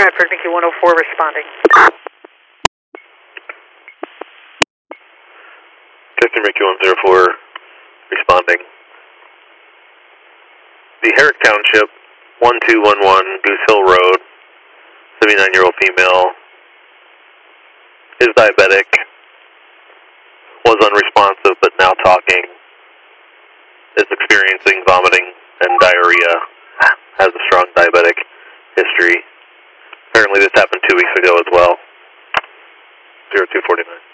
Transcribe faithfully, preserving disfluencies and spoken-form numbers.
Bradford, Mickey one oh four responding. Victor Mickey one oh four responding. The Herrick Township, one two one one Goose Hill Road, seventy-nine-year-old female, is diabetic, was unresponsive but now talking, is experiencing vomiting and diarrhea, has a strong diabetic history. Apparently this happened two weeks ago as well. zero two four nine.